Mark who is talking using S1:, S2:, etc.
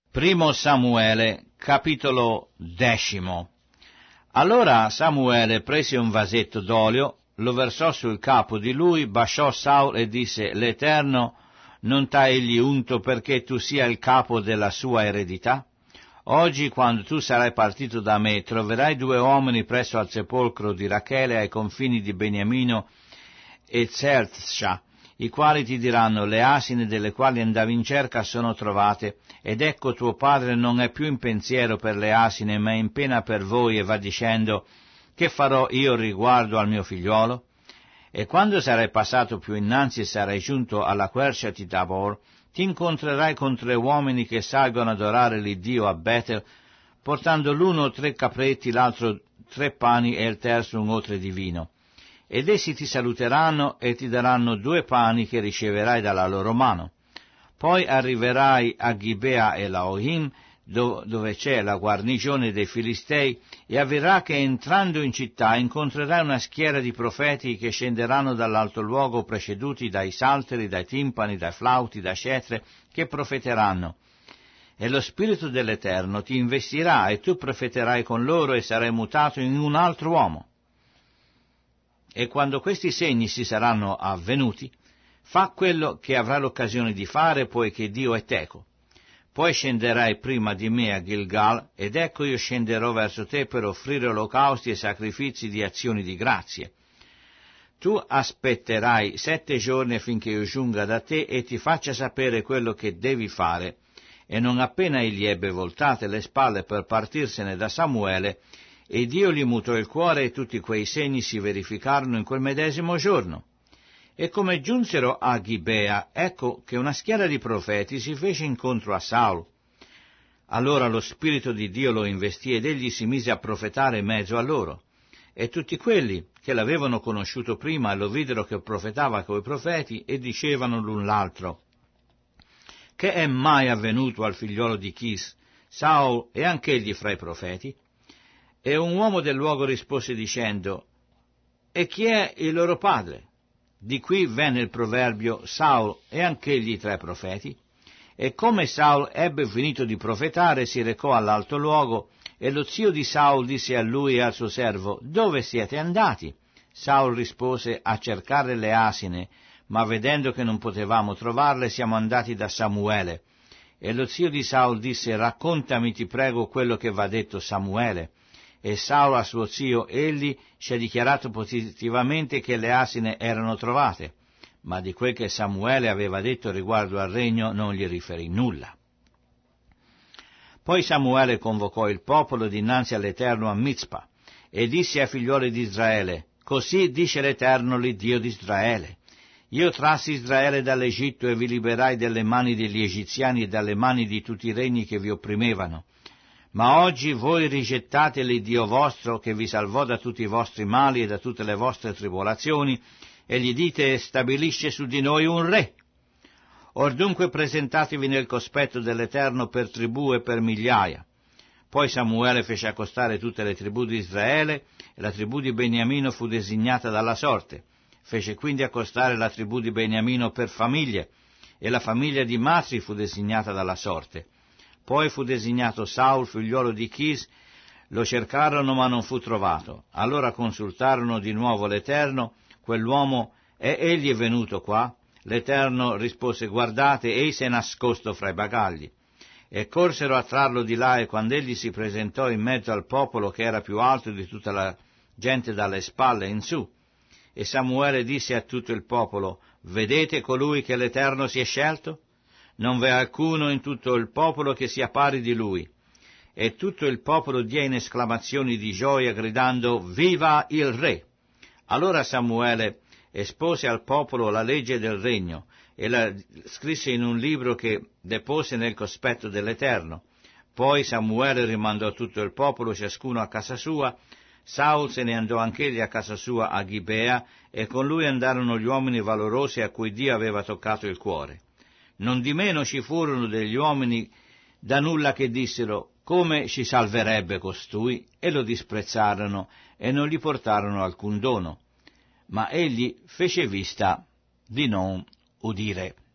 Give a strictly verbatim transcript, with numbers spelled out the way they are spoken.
S1: Primo Samuele, capitolo decimo. Allora Samuele prese un vasetto d'olio, lo versò sul capo di lui, baciò Saul e disse: «L'Eterno non t'ha egli unto perché tu sia il capo della sua eredità? Oggi, quando tu sarai partito da me, troverai due uomini presso al sepolcro di Rachele ai confini di Beniamino e Zeltsha, i quali ti diranno: le asine delle quali andavi in cerca sono trovate, ed ecco tuo padre non è più in pensiero per le asine, ma è in pena per voi, e va dicendo: che farò io riguardo al mio figliuolo? E quando sarai passato più innanzi e sarai giunto alla quercia di Tabor, ti incontrerai con tre uomini che salgono ad adorare l'Iddio a Betel, portando l'uno tre capretti, l'altro tre pani e il terzo un otre di vino. Ed essi ti saluteranno e ti daranno due pani che riceverai dalla loro mano. Poi arriverai a Gibea e Laohim, dove c'è la guarnigione dei Filistei, e avverrà che entrando in città incontrerai una schiera di profeti che scenderanno dall'alto luogo preceduti dai salteri, dai timpani, dai flauti, dai cetre, che profeteranno. E lo Spirito dell'Eterno ti investirà e tu profeterai con loro e sarai mutato in un altro uomo. E quando questi segni si saranno avvenuti, fa quello che avrai l'occasione di fare, poiché Dio è teco. Poi scenderai prima di me a Gilgal, ed ecco io scenderò verso te per offrire olocausti e sacrifici di azioni di grazie. Tu aspetterai sette giorni affinché io giunga da te e ti faccia sapere quello che devi fare. E non appena egli ebbe voltate le spalle per partirsene da Samuele, e Dio gli mutò il cuore, e tutti quei segni si verificarono in quel medesimo giorno. E come giunsero a Gibea, ecco che una schiera di profeti si fece incontro a Saul. Allora lo Spirito di Dio lo investì ed egli si mise a profetare in mezzo a loro. E tutti quelli che l'avevano conosciuto prima lo videro che profetava coi profeti e dicevano l'un l'altro: che è mai avvenuto al figliolo di Chis? Saul è anch'egli fra i profeti? E un uomo del luogo rispose dicendo: e chi è il loro padre? Di qui venne il proverbio: Saul è anch'egli tra i profeti? E come Saul ebbe finito di profetare, si recò all'alto luogo, e lo zio di Saul disse a lui e al suo servo: dove siete andati? Saul rispose: a cercare le asine, ma vedendo che non potevamo trovarle, siamo andati da Samuele. E lo zio di Saul disse: raccontami, ti prego, quello che v'ha detto Samuele. E Saul a suo zio: egli ci ha dichiarato positivamente che le asine erano trovate, ma di quel che Samuele aveva detto riguardo al regno non gli riferì nulla. Poi Samuele convocò il popolo dinanzi all'Eterno a Mizpa, e disse ai figlioli di Israele: così dice l'Eterno, l'Iddio di Israele: io trassi Israele dall'Egitto e vi liberai dalle mani degli egiziani e dalle mani di tutti i regni che vi opprimevano. Ma oggi voi rigettate l'Iddio vostro, che vi salvò da tutti i vostri mali e da tutte le vostre tribolazioni, e gli dite: stabilisce su di noi un re. Or dunque presentatevi nel cospetto dell'Eterno per tribù e per migliaia. Poi Samuele fece accostare tutte le tribù di Israele, e la tribù di Beniamino fu designata dalla sorte. Fece quindi accostare la tribù di Beniamino per famiglie, e la famiglia di Matri fu designata dalla sorte. Poi fu designato Saul, figliuolo di Chis. Lo cercarono ma non fu trovato. Allora consultarono di nuovo l'Eterno: quell'uomo è egli venuto qua? L'Eterno rispose: guardate, ei si è nascosto fra i bagagli. E corsero a trarlo di là, e quando egli si presentò in mezzo al popolo, che era più alto di tutta la gente dalle spalle in su, e Samuele disse a tutto il popolo: vedete colui che l'Eterno si è scelto? Non v'è alcuno in tutto il popolo che sia pari di lui. E tutto il popolo diè in esclamazioni di gioia, gridando: viva il re! Allora Samuele espose al popolo la legge del regno, e la scrisse in un libro che depose nel cospetto dell'Eterno. Poi Samuele rimandò tutto il popolo, ciascuno a casa sua. Saul se ne andò anch'egli a casa sua a Gibea, e con lui andarono gli uomini valorosi a cui Dio aveva toccato il cuore. Nondimeno ci furono degli uomini da nulla che dissero: come ci salverebbe costui? E lo disprezzarono e non gli portarono alcun dono. Ma egli fece vista di non udire.